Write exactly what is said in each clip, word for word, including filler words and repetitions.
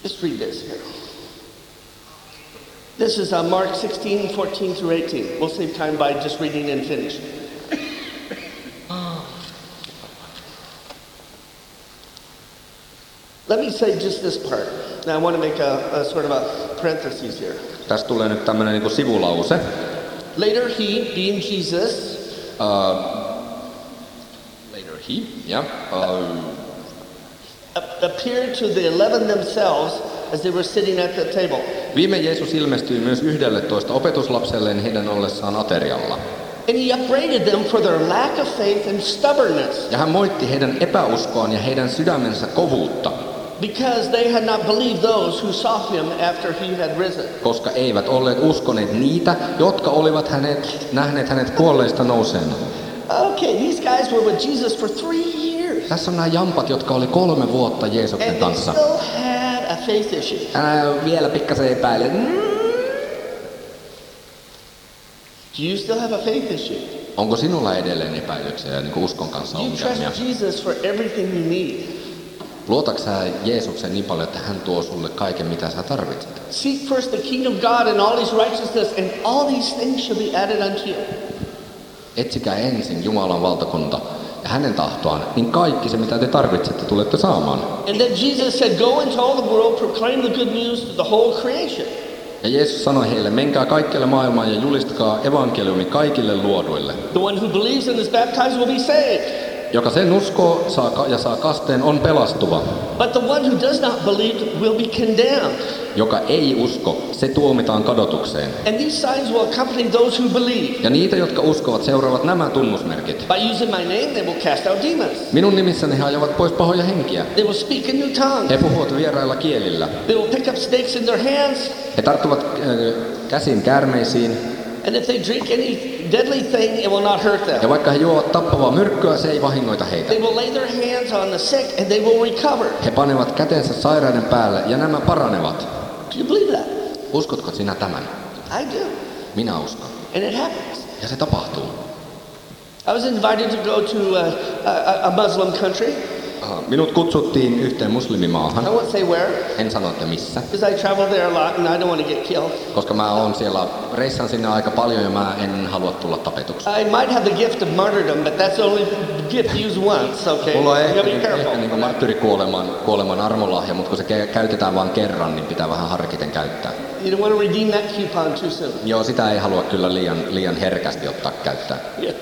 Just read this here. This is uh, Mark sixteen, fourteen through eighteen. We'll save time by just reading and finish. Let me say just this part. Now I want to make a, a sort of a parenthesis here. Tästä tulee nyt tämmönen niinku sivulause. Later he, being Jesus, Uh, later he, yeah. Uh, appeared to the eleven themselves as they were sitting at the table. Viime Jeesus ilmestyi myös yhdelletoista opetuslapselleen heidän ollessaan aterialla. And he upbraided them for their lack of faith and stubbornness. Ja hän moitti heidän epäuskoaan ja heidän sydämensä kovuutta. Because they had not believed those who saw him after he had risen. Koska eivät olleet uskoneet niitä, jotka olivat hänet, nähneet hänet kuolleista nouseen. Okay, these guys were with Jesus for three years. Tässä on nämä jampat, jotka oli kolme vuotta Jeesuksen And they kanssa. still had a faith issue. Ää, vielä pikkasen epäilen. Mm. Do you still have a faith issue? Onko sinulla edelleen epäilyksiä ja niin kuin uskon kanssa You ongelmia? trust Jesus for everything you need. Luotatko sä Jeesuksen niin paljon, että hän tuo sulle kaiken, mitä sä tarvitset? Seek first the kingdom of God and all his righteousness, and all these things shall be added unto you. Etsikää ensin Jumalan valtakunta ja hänen tahtoaan, niin kaikki se, mitä te tarvitsette, tulette saamaan. And then Jesus said, go into all the world, proclaim the good news to the whole creation. Ja Jeesus sanoi heille, menkää kaikkialle maailmaan ja julistakaa evankeliumi kaikille luoduille. The one who believes and is baptized will be saved. Joka sen uskoo saa ja saa kasteen on pelastuva. But the one who does not believe will be condemned. Joka ei usko, se tuomitaan kadotukseen. And these signs will accompany those who believe. Ja niitä, jotka uskovat, seuraavat nämä tunnusmerkit. By using my name, they will cast out demons. Minun nimissäni he ajavat pois pahoja henkiä. They will speak in new tongues. He puhuvat vierailla kielillä. They will pick up snakes in their hands. He tarttuvat äh, käsin käärmeisiin. And if they drink any deadly thing, it will not hurt them. Ja vaikka he juovat tappavaa myrkkyä, se ei vahingoita heitä. They will lay their hands on the sick and they will recover. He panevat kätensä sairaiden päälle ja nämä paranevat. Do you believe that? Uskotko sinä tämän? I do. Minä uskon. And it happens. Ja se tapahtuu. I was invited to go to a, a, a Muslim country. Aha, minut kutsuttiin yhteen muslimimaahan. I won't say where, En sano, että missä. because I travel there a lot and I don't want to get killed. Koska mä oon siellä, reissan sinne aika paljon ja mä en halua tulla tapetuksi. I might have the gift of martyrdom, but that's only gift used once, okay? Mulla on You ehkä, gotta be ehkä careful. niin marttyyrikuoleman kuoleman armolahja, mutta kun se ke- käytetään vain kerran, niin pitää vähän harkiten käyttää. You don't want to redeem that coupon too soon. Joo, sitä ei halua kyllä liian, liian herkästi ottaa käyttää. Yeah.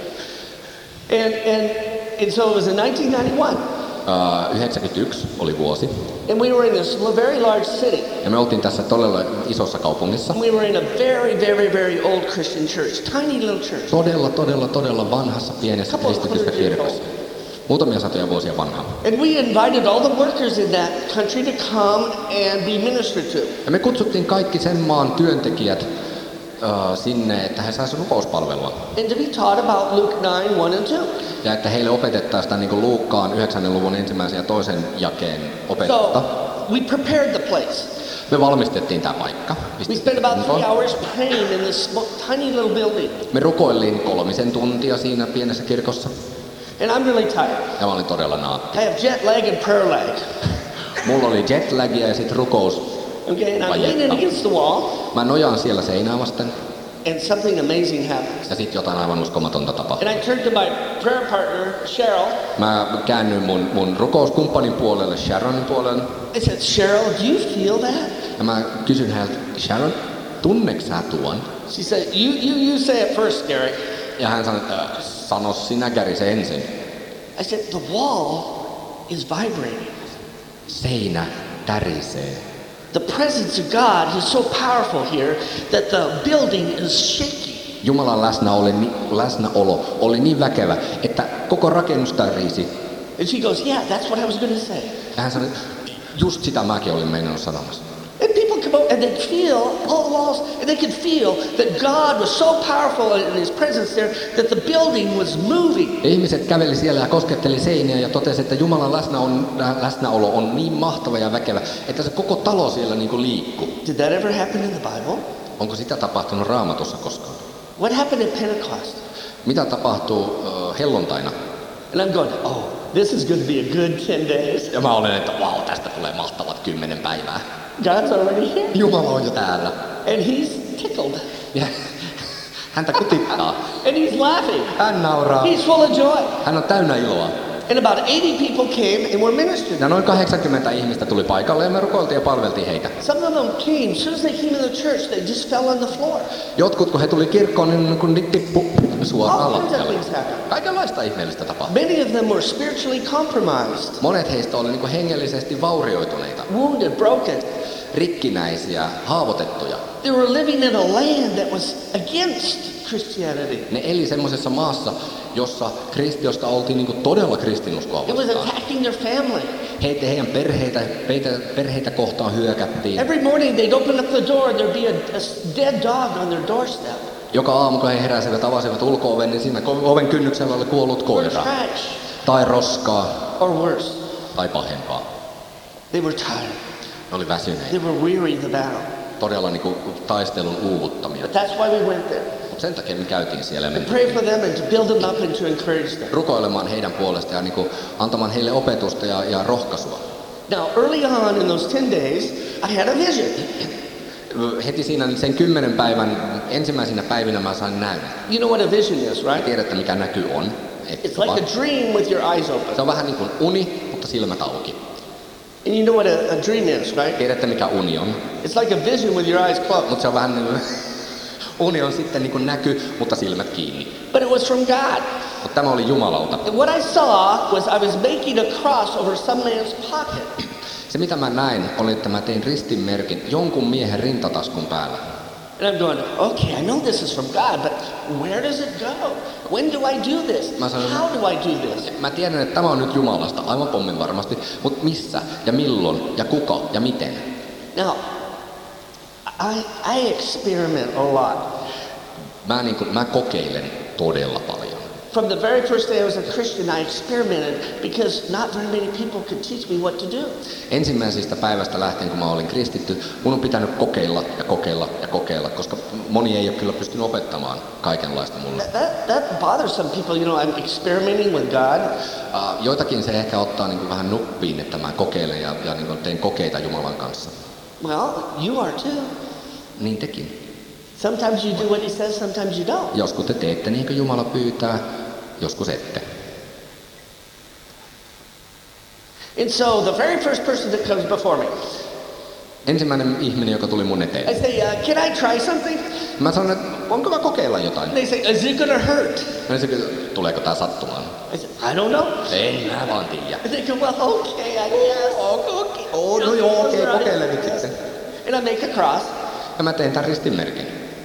And, and, and so it was in nineteen ninety-one. Uh, yhdeksänkymmentäyksi oli vuosi. And we were in this very large city. Ja me oltiin tässä todella isossa kaupungissa. We were in a very, very, very old Christian church. Tiny little church. Todella, todella, todella vanhassa pienessä Couple kristityssä hundred years kirkossa. Muutamia satoja vuosia vanha. And we invited all the workers in that country to come and be ministered to. Ja me kutsuttiin kaikki sen maan työntekijät uh, sinne, että he saisivat rukouspalvelua. And to be taught about Luke nine, one and two. Ja että heille opetettaisiin sitä niin kuin Luukkaan yhdeksännen luvun ensimmäisen ja toisen jakeen opetetta. So we prepared the place. Me valmistettiin tämä paikka. We spent about three hours praying in this sm- tiny little building. Me rukoiltiin kolmisen tuntia siinä pienessä kirkossa. And I'm really tired. Ja mä olin todella naatti. I have jet lag and prayer lag. Mulla oli jetlagia ja sit rukous. Okay, and I'm leaning against the wall. Mä nojaan siellä seinää vasten. And something amazing happens. Ja sit jotain aivan uskomatonta tapahtuu. And I turned to my prayer partner, Cheryl. Mä käännyin mun, mun rukouskumppanin puolelle, Sharonin puolelle. I said, Cheryl, do you feel that? Ja mä kysyn häneltä, Sharon, tunneeko sä tuon? She said, you, you, you say it first, Gary. Ja hän sanoi, äh, sano sinä Gary se ensin. I said, the wall is vibrating. Seinä tärisee. The presence of God is so powerful here that the building is shaking. Jumalan läsnä oli, läsnäolo oli niin väkevä, että koko rakennus tärisi. And she goes, yeah, that's what I was going to say. Ja hän sanoi, just sitä mäkin olin meinannut sanomassa. And people come out and they feel all the walls, and they could feel that God was so powerful in His presence there that the building was moving. Ja ihmiset käveli siellä ja kosketteli seiniä ja totesi, että Jumalan läsnä on, läsnäolo on niin mahtava ja väkevä, että se koko talo siellä niin kuin liikkuu. Did that ever happen in the Bible? Onko sitä tapahtunut Raamatussa koskaan? What happened at Pentecost? Mitä tapahtuu uh, helluntaina? And I'm going, oh, this is going to be a good ten days. Ja mä olen, että vau, tästä tulee mahtavat kymmenen päivää. God's already here. Jumala on jo täällä. And he's tickled. Ja häntä kutittaa. And he's laughing. Hän nauraa. He's full of joy. Hän on täynnä iloa. And about eighty people came and were ministered. Ja noin kahdeksankymmentä ihmistä tuli paikalle ja me rukoiltiin ja palveltiin heitä. Some of them came, as soon as they came in the church, they just fell on the floor. Jotkut, kun he tuli kirkkoon, niin kun ne tippu suoraan All kinds of lattialle. things happened. Kaikenlaista ihmeellistä tapahtui. Many of them were spiritually compromised, Monet heistä oli niin kuin hengellisesti vaurioituneita, wounded, broken. rikkinäisiä, haavoitettuja. They were living in a land that was against Christianity. Ne eli semmoisessa maassa, jossa kristiosta oltiin niin kuin todella kristinuskoa It was vastaan. attacking their family. Heitä, heidän perheitä, peitä, perheitä kohtaan hyökättiin. Every morning they'd open up the door and there'd be a, a dead dog on their doorstep. Joka aamu, kun he heräsivät, avasivat ulko-oven, niin siinä oven kynnyksellä oli kuollut Or koira. trash. Tai roskaa. Or worse. Tai pahempaa. They were tired. Ne oli väsyneitä. They were weary of the battle. Todella niin kuin taistelun uuvuttamia. But that's why we went there. Mutta sen takia me käytiin siellä ja To mentiin pray for them and to build them up and to encourage them. rukoilemaan heidän puolestaan ja niin kuin antamaan heille opetusta ja, ja rohkaisua. Now, early on in those ten days, I had a vision. Heti siinä sen kymmenen päivän ensimmäisinä päivinä mä sain näyn. You know what a vision is, right? Tiedätte mikä näky on. It's like a dream with your eyes open. Se on vähän niin kuin uni, mutta silmät auki. And you know what a, a dream is, right? Tiedätte mikä uni on. It's like a vision with your eyes closed. Mutta se on vähän niin kuin, uni on sitten niin kuin näky, mutta silmät kiinni. But it was from God. Mutta tämä oli Jumalalta. And what I saw was I was making a cross over some man's pocket. Se mitä mä näin oli, että mä tein ristinmerkin jonkun miehen rintataskun päällä. And I'm going, okay, I know this is from God, but where does it go? When do I do this? Mä sanoin, How do I do this? Mä tiedän, että tämä on nyt Jumalasta, aivan pommin varmasti, mutta missä ja milloin ja kuka ja miten? Now, I, I experiment a lot. Mä, niin kuin, mä kokeilen todella paljon. From the very first day I was a Christian, I experimented because not very many people could teach me what to do. Ensimmäisestä päivästä lähtien, kun mä olin kristitty, mun on pitänyt kokeilla ja kokeilla ja kokeilla, koska moni ei ole kyllä pystynyt opettamaan kaikenlaista mulle. That, that, that bothers some people, you know, I'm experimenting with God. Uh, joitakin se ehkä ottaa niin kuin vähän nuppiin, että mä kokeilen ja, ja niin kuin teen kokeita Jumalan kanssa. Well, you are too. Niin tekin. Sometimes you do what he says, sometimes you don't. Joskus te teette niin kuin Jumala pyytää, joskus ette. And so the very first person that comes before me, Ensimmäinen ihminen, joka tuli mun I eteen. say, uh, can I try something? Mä sanon, että onko mä kokeilla jotain? And they say, is it gonna hurt? Mä sanoin, tuleeko tää sattumaan? I said, I don't know. En mä vaan tiedä. And they go, well, okay, I guess. Okay. Oh, no joo, okei, okay, kokeile nyt sitten. And I make a cross. Ja mä teen tän ristinmerkin.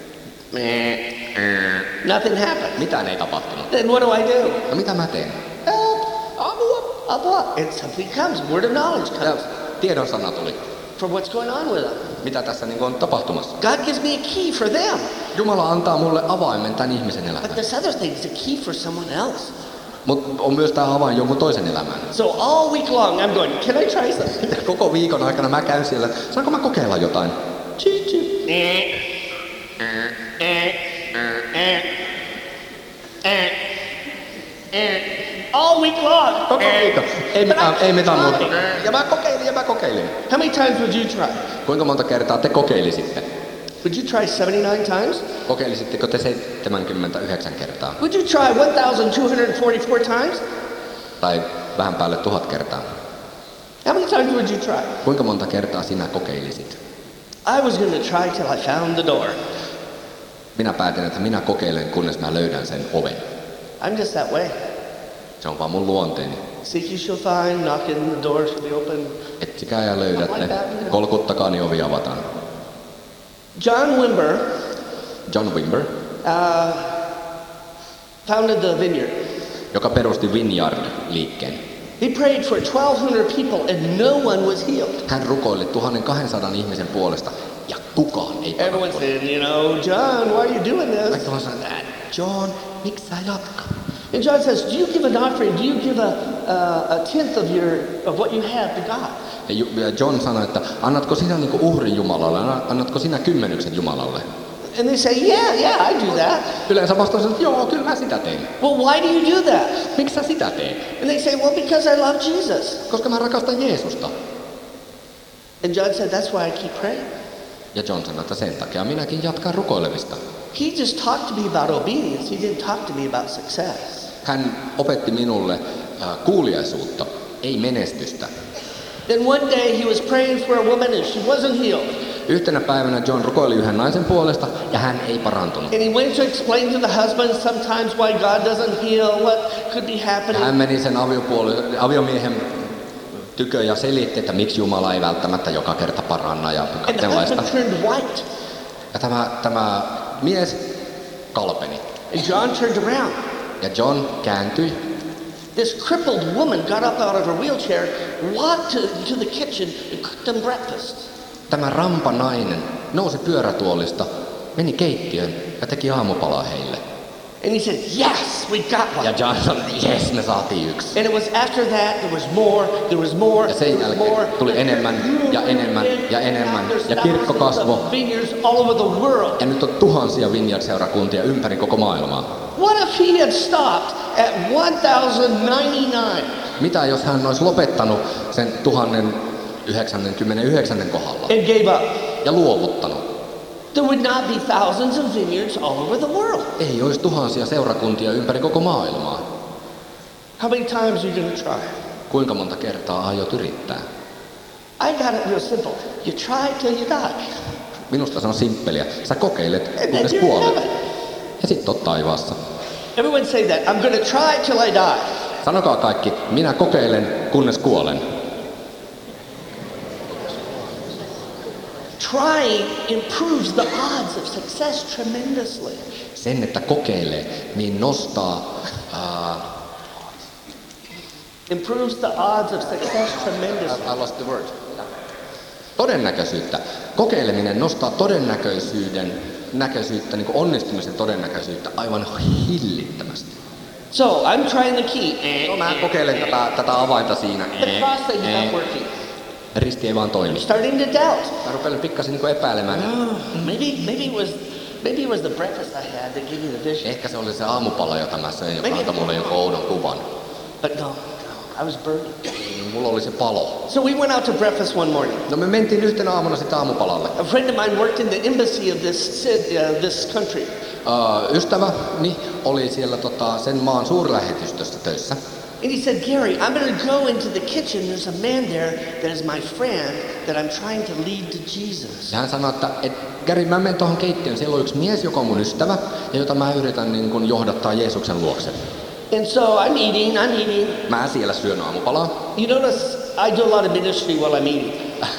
Nothing happened. Mitään ei tapahtunut. Then what do I do? No mitä mä teen? Help! Apua! Apua! And something comes. Word of knowledge Ja comes tiedon sana tuli. for what's going on with them. Mitä tässä niin on tapahtumassa? God gives me a key for them. Jumala antaa mulle avaimen tämän ihmisen But elämään. this other thing is a key for someone else. Mutta on myös tämä avain jonkun toisen elämään. So all week long I'm going, can I try something? Koko viikon aikana mä käyn siellä, saanko mä kokeilla jotain? Choo choo. Eh. Eh. Eh. Eh. Eh. All week long. Koko viikon. Ei But mitään, I ei mitään keep muuta. trying. Ja mä kokeilin ja mä kokeilin. How many times would you try? Kuinka monta kertaa te kokeilisitte? Would you try seventy-nine times? Kokeilisitteko te seitsemänkymmentäyhdeksän kertaa? Would you try one thousand two hundred forty-four times? Tai vähän päälle tuhat kertaa? How many times would you try? Kuinka monta kertaa sinä kokeilisit? I was going to try till I found the door. Minä päätin, että minä kokeilen, kunnes mä löydän sen oven. I'm just that way. Se on vaan mun luonteeni. Seek you shall find, knock and the door shall be open. Etsikää ja löydätte. Kolkuttakaa, niin ovi avataan. John Wimber John Wimber, uh, founded the Vineyard. joka perusti Vineyard-liikkeen. He prayed for twelve hundred people and no one was healed. Hän rukoili tuhatkaksisataa ihmisen puolesta ja kukaan ei Everyone parantunut. said, you know, John, why are you doing this? Kaikki vaan sanoi, että John, miksi sä jatkat? And John says, do you give an offering? Do you give a, uh, a tenth of your of what you have to God? Ja Ju- ja John sanoi, että annatko sinä niinku uhrin Jumalalle, annatko sinä kymmenyksen Jumalalle? And they say, yeah, yeah, I do that. Yleensä vastaus on, että joo, kyllä mä sitä teen. Well, why do you do that? Miksi sä sitä teet? And they say, well, because I love Jesus. Koska mä rakastan Jeesusta. And John said, that's why I keep praying. Ja John sanoi, että sen takia minäkin jatkan rukoilemista. He just talked to me about obedience. He didn't talk to me about success. Hän opetti minulle äh, kuuliaisuutta, ei menestystä. Then one day he was praying for a woman and she wasn't healed. Yhtenä päivänä John rukoili yhden naisen puolesta ja hän ei parantunut. And he went to explain to the husband sometimes why God doesn't heal, what could be happening. Hän meni sen aviopuoli, aviomiehen tykö ja selitti, että miksi Jumala ei välttämättä joka kerta paranna ja And the sellaista. husband turned white. Ja tämä, tämä mies kalpeni. And John turned around. Ja John kääntyi. This crippled woman got up out of her wheelchair, walked to, to the kitchen and cooked them breakfast. Tämä rampa nainen nousi pyörätuolista, meni keittiöön ja teki aamupalaa heille. And he said, yes, we got one. Ja John sanoi, jes, me saatiin yksi. And it was after that, there was more, there was more, Ja sen there was jälkeen more. tuli enemmän ja enemmän ja enemmän. Ja kirkko kasvoi. Vineyards all over the world. Ja nyt on tuhansia Vineyard-seurakuntia ympäri koko maailmaa. What if he had stopped at one thousand ninety-nine? Mitä jos hän olisi lopettanut sen tuhat yhdeksänkymmentäyhdeksän kohdalla And gave up? ja luovuttanut? There would not be thousands of vineyards all over the world. Ei olisi tuhansia seurakuntia ympäri koko maailmaa. How many times are you going to try? Kuinka monta kertaa aiot yrittää? I got it real simple. You try till you die. Minusta se on simppeliä. Sä kokeilet, And then kunnes you're in kuolet. heaven. Ja sit oot taivaassa. Everyone say that. I'm going to try till I die. Sanokaa kaikki, minä kokeilen, kunnes kuolen. Trying improves the odds of success tremendously. Sen, että kokeilee, niin nostaa uh, Improves the odds of success tremendously. I lost the word. Todennäköisyyttä. Kokeileminen nostaa todennäköisyyden näköisyyttä, niin kuin onnistumisen todennäköisyyttä aivan hillittömästi. So I'm trying the key. No, mä kokeilen tätä, tätä avainta siinä. The cross thing is not working. Risti ei vaan toimi. Starting to doubt. Mä rupean pikkasen niin kuin epäilemään. Oh, maybe, maybe it was, maybe it was the breakfast I had that gave me the vision. Ehkä se oli se aamupala, jota mä söin, joka antoi mulle jonkun oudon kuvan. But no, no, I was burning. Niin mulla oli se palo. So we went out to breakfast one morning. No me mentiin yhtenä aamuna sitten aamupalalle. A friend of mine worked in the embassy of this ci- uh, this country. Uh, ystäväni oli siellä tota, sen maan suurlähetystössä töissä. And he said, Gary, I'm going to go into the kitchen. There's a man there that is my friend that I'm trying to lead to Jesus. Ja hän sanoi, että et, Gary, mä menen tuohon keittiöön. Siellä on yksi mies, joka on mun ystävä, ja jota mä yritän niin kun, johdattaa Jeesuksen luokse. And so I'm eating, I'm eating. Mä siellä syön aamupalaa. You notice I do a lot of ministry while I'm eating.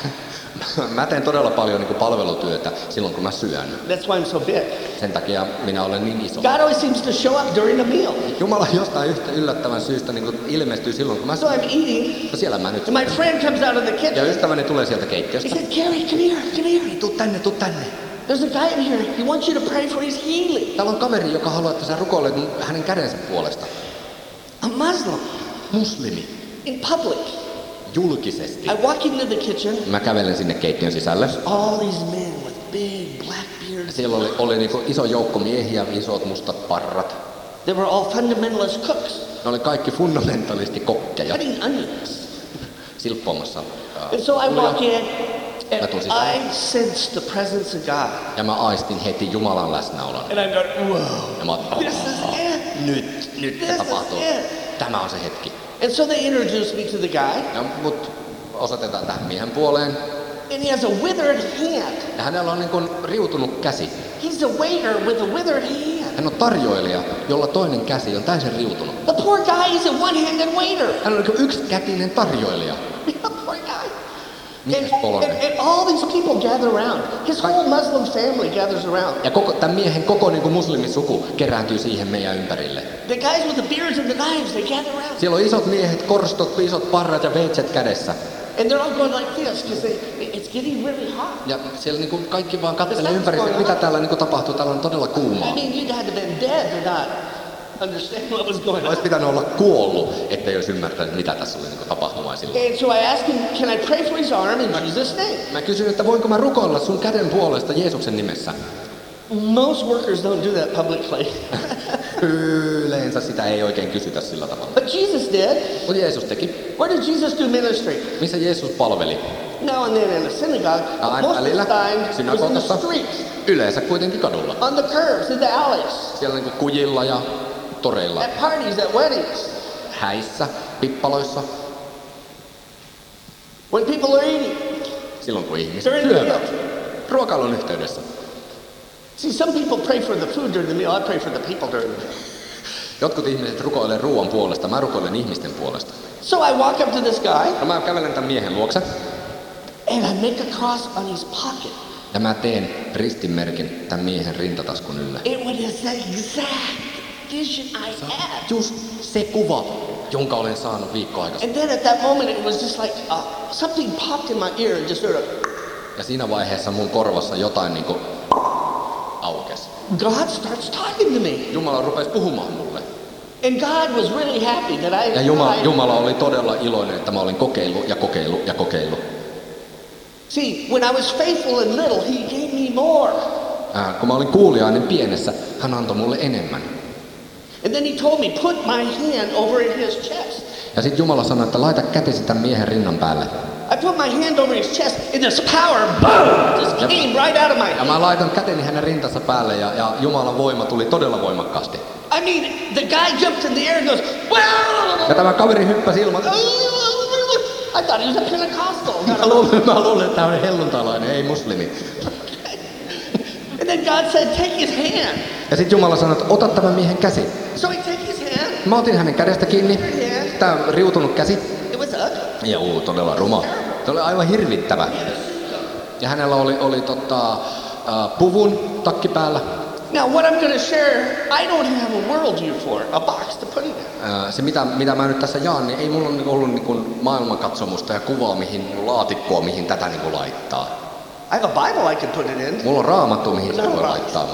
Mä teen todella paljon niin kuin palvelutyötä silloin, kun mä syön. That's why I'm so big. Sen takia minä olen niin iso. God always seems to show up during a meal. Jumala jostain yhtä yllättävän syystä niin kuin ilmestyy silloin, kun mä So syön. I'm eating, No siellä mä nyt. and my friend comes out of the Ja kitchen. ystäväni tulee sieltä He keittiöstä. said, Gary, come here, come here. Tuu tänne, tuu tänne. There's a guy in here. He wants you to pray for his healing. Täällä on kaveri, joka haluaa, että sä rukoilet hänen kädensä puolesta. A Muslim Muslimi. in public. Julkisesti. I walk into the kitchen. Mä kävelen sinne keittiön sisälle. All these men with big black beards. Siellä oli, oli niinku iso joukko miehiä, isot mustat parrat. They were all fundamentalist cooks, Ne oli kaikki fundamentalisti kokkeja cutting onions. silppuamassa. And so I walk in, and Mä tuun sisään. I sense the presence of God. Ja mä aistin heti Jumalan läsnäolon. And I'm going, whoa, Ja mä oon, this is it. nyt, nyt This se is tapahtuu. it. Tämä on se hetki. And so they introduced me to the guy, Ja mut osoitetaan tähän miehen puoleen. and he has a withered hand. Ja hänellä on niin kuin riutunut käsi. He's a waiter with a withered hand. Hän on tarjoilija, jolla toinen käsi on täysin riutunut. The poor guy is a one-handed waiter. Hän on niin kuin yksikätinen tarjoilija. Poor guy. Mies And, and, poloinen. and all these people gather around. His whole Muslim family gathers around. Ja koko, tämän miehen koko niin kuin muslimisuku kerääntyy siihen meidän ympärille. The guys with the beards and the knives, they gather around. Siellä on isot miehet, korstot, isot parrat ja veitset kädessä. And they're all going like this because it's getting really hot. Ja siellä niin kuin kaikki vaan katselee ympäri, että mitä täällä niin kuin tapahtuu. Täällä on todella I kuumaa. mean, you'd had to been dead to not understand what was going on. Olisi pitänyt olla kuollut, ettei olisi ymmärtänyt, mitä tässä oli niin kuin tapahtumaan silloin. And so I asked him, can I pray for his arm in Jesus' name? Mä kysyin, että voinko mä rukoilla sun käden puolesta Jeesuksen nimessä. Most workers don't do that publicly. Yleensä sitä ei oikein kysytä sillä tavalla. But Jesus did. Mutta Jeesus teki. Where did Jesus do ministry? Missä Jeesus palveli? now and then in a synagogue, Ja but aina most of the välillä time it was in the synagogassa, streets, yleensä kuitenkin kadulla. on the curbs, in the alleys, Siellä niinku kujilla ja toreilla, at parties, at weddings, häissä, pippaloissa, when people are eating. silloin kun ihmiset They're in the syövät. meal. Ruokailun yhteydessä. See, some people pray for the food during the meal. I pray for the people during the meal. Jotkut ihmiset rukoilee ruoan puolesta, mä rukoilen ihmisten puolesta. So I walk up to this guy No mä kävelen tämän miehen luokse and I make a cross on his pocket. ja mä teen ristinmerkin tämän miehen rintataskun ylle. It was the exact vision I had. Just se kuva, jonka olen saanut viikko aikaisemmin. And then at that moment, it was just like uh, something popped in my ear and just sort of, Ja siinä vaiheessa mun korvassa jotain niinku aukesi. God starts talking to me. Jumala rupesi puhumaan mulle. And God was really happy that I... Ja Jumala, I- Jumala oli todella iloinen, että mä olin kokeillut ja kokeillut ja kokeillut. See, when I was faithful in little, He gave me more. Ää, kun mä olin kuuliainen pienessä, hän antoi mulle enemmän. And then He told me, put my hand over in His chest. Ja sitten Jumala sanoi, että laita kätesi tämän miehen rinnan päälle. I put my hand over his chest and this power, boom, just came right out of my Ja hand. mä laitan käteni hänen rintansa päälle ja, ja Jumalan voima tuli todella voimakkaasti. I mean, the guy jumped in the air and goes, Ja tämä kaveri hyppäsi ilman. I thought he was a Pentecostal. Mä luulen, mä luulen että hän on helluntalainen, ei muslimi. And then God said, take his hand. Ja sitten Jumala sanoi, että ota tämän miehen käsi. So he took his hand. Mä otin hänen kädestä kiinni. Tää riutunut käsi. It was ugly. Ja uu, todella ruma. Se oli aivan hirvittävä. Ja hänellä oli, oli tota, uh, puvun takki päällä. Now, what I'm going to share, I don't have a worldview for it, a box to put it in. Uh, se mitä, mitä mä nyt tässä jaan, niin ei mulla ole ollut niin kuin maailmankatsomusta ja kuvaa, mihin laatikkoa, mihin tätä niin kuin laittaa. I have a Bible I can put it in. Mulla on raamattu, mihin se voi laittaa.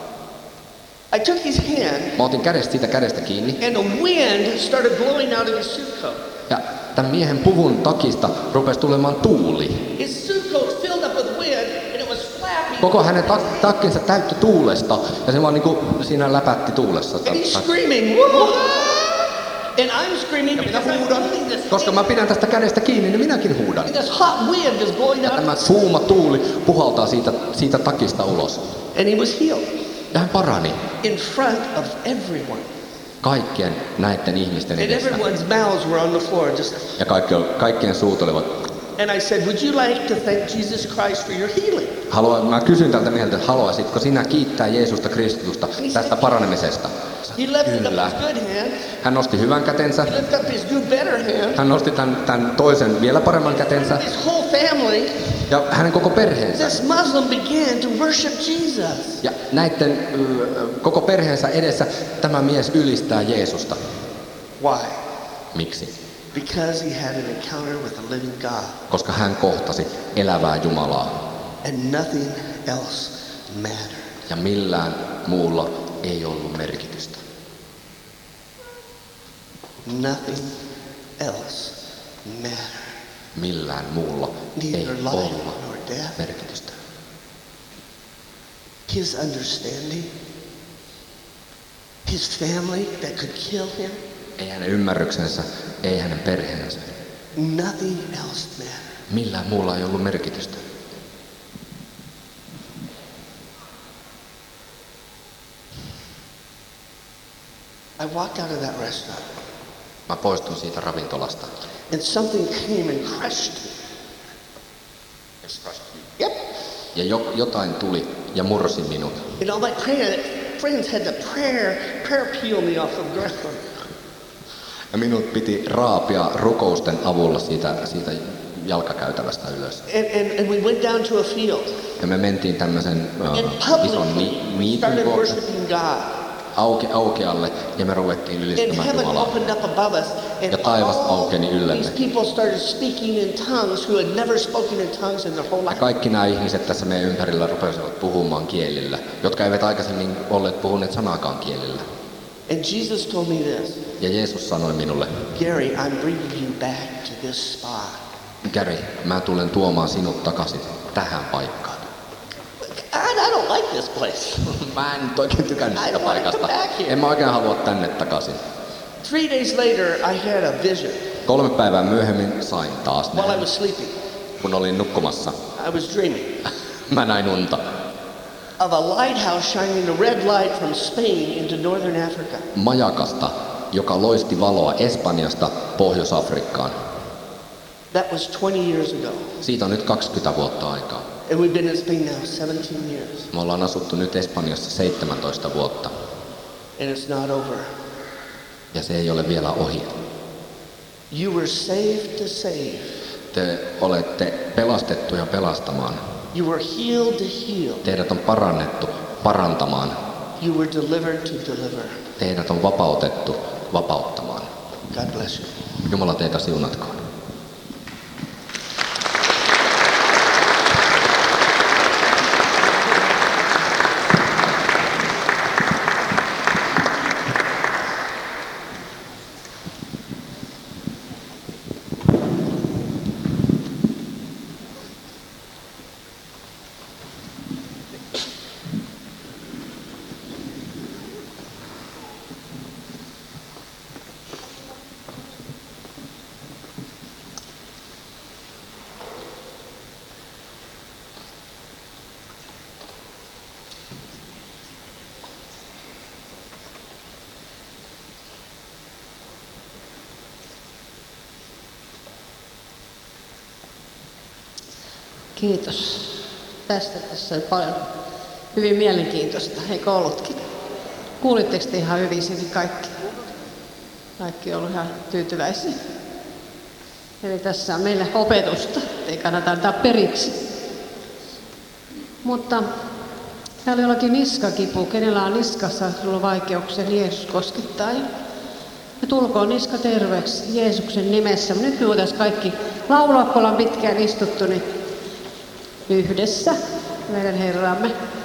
I took his hand, Mä otin kädestä, siitä kädestä kiinni. and the wind started blowing out of his suit coat. Ja tämän miehen puvun takista rupesi tulemaan tuuli. His suit coat filled up with wind, and it was flapping. Koko hänen tak- takkinsa täyttyi tuulesta ja se vaan niinku siinä läpätti tuulessa. And he's screaming, "Whoa!" And I'm screaming because I'm holding this Koska mä pidän tästä kädestä kiinni, niin minäkin huudan. And this hot wind is blowing Ja out. tämä kuuma tuuli puhaltaa siitä, siitä takista ulos. And he was healed Ja hän parani in front of everyone. kaikkien näiden ihmisten And edessä. everyone's mouths were on the floor just. Ja kaikki, kaikkien suut olivat. And I said, would you like to thank Jesus Christ for your healing? Haluan, mä kysyn tältä mieltä, että haluaisitko sinä kiittää Jeesusta Kristusta tästä paranemisesta? He lifted up Kyllä. his good hand. Hän nosti hyvän kätensä. He lifted up his good better hand. Hän nosti tämän, tämän toisen vielä paremman kätensä. His whole family, Ja hänen koko perheensä. this Muslim began to worship Jesus. Ja näiden ö, koko perheensä edessä tämä mies ylistää Jeesusta. Why? Miksi? Because he had an encounter with the living God. Koska hän kohtasi elävää Jumalaa. And nothing else mattered. Ja millään muulla ei ollut merkitystä. Nothing else mattered. Millään muulla ei Neither life ollut nor death. merkitystä. His understanding. His family that could kill him. Ei hänen ymmärryksensä, ei hänen perheensä. Nothing else mattered. Millään muulla ei ollut merkitystä. I walked out of that restaurant Mä poistun siitä ravintolasta. and something came and crushed me. Yep. Ja jo, jotain tuli ja mursi minut. And all my prayer, friends had to prayer, prayer peel me off the ground. Ja minut piti raapia rukousten avulla siitä, siitä jalkakäytävästä ylös. And, and, and we went down to a field Ja me mentiin tämmöisen and uh, ison publicly ni- niityn started luokse worshiping God. auke, aukealle ja me ruvettiin And ylistämään heaven Jumalaa. opened up above us, and Ja taivas all aukeni yllemme. these people started speaking in tongues who had never spoken in tongues in their whole Ja life. kaikki nämä ihmiset tässä meidän ympärillä rupesivat puhumaan kielillä, jotka eivät aikaisemmin olleet puhuneet sanaakaan kielillä. And Jesus told me this, Ja Jeesus sanoi minulle, Gary, I'm bringing you back to this spot. Gary, mä tulen tuomaan sinut takaisin tähän paikkaan. I, I don't like this place. Mä en nyt oikein tykännyt I sitä don't wanna paikasta. come back here. En mä oikein halua tänne takaisin. Three days later, I had a vision Kolme päivää myöhemmin sain taas while I nähdä. was sleeping. kun olin nukkumassa, I was dreaming mä näin unta. of a lighthouse shining a red light from Spain into northern Africa. Majakasta, joka loisti valoa Espanjasta Pohjois-Afrikkaan. That was twenty years ago. Siitä on nyt kaksikymmentä vuotta aikaa. And we've been in Spain now seventeen years. Me ollaan asuttu nyt Espanjassa seitsemäntoista vuotta. And it's not over. Ja se ei ole vielä ohi. You were saved to save. Te olette pelastettuja pelastamaan. You were healed to heal. Teidät on parannettu parantamaan. You were delivered to deliver. Teidät on vapautettu vapauttamaan. God bless you. Jumala teitä siunatkoon. Kiitos. Tästä tässä on paljon hyvin mielenkiintoista, eikö ollutkin? Kuulitteko te ihan hyvin sinne kaikki? Kaikki on ollut ihan tyytyväisiä. Eli tässä on meille opetusta, ei kannata antaa periksi. Mutta täällä on jollakin niskakipu, kenellä on niskassa sulla vaikeuksia, niin Jeesus koskettaa. Ja tulkoon niska terveeksi Jeesuksen nimessä. Nyt me voitaisiin kaikki laulaa, kun ollaan pitkään istuttu, niin yhdessä meidän Herramme.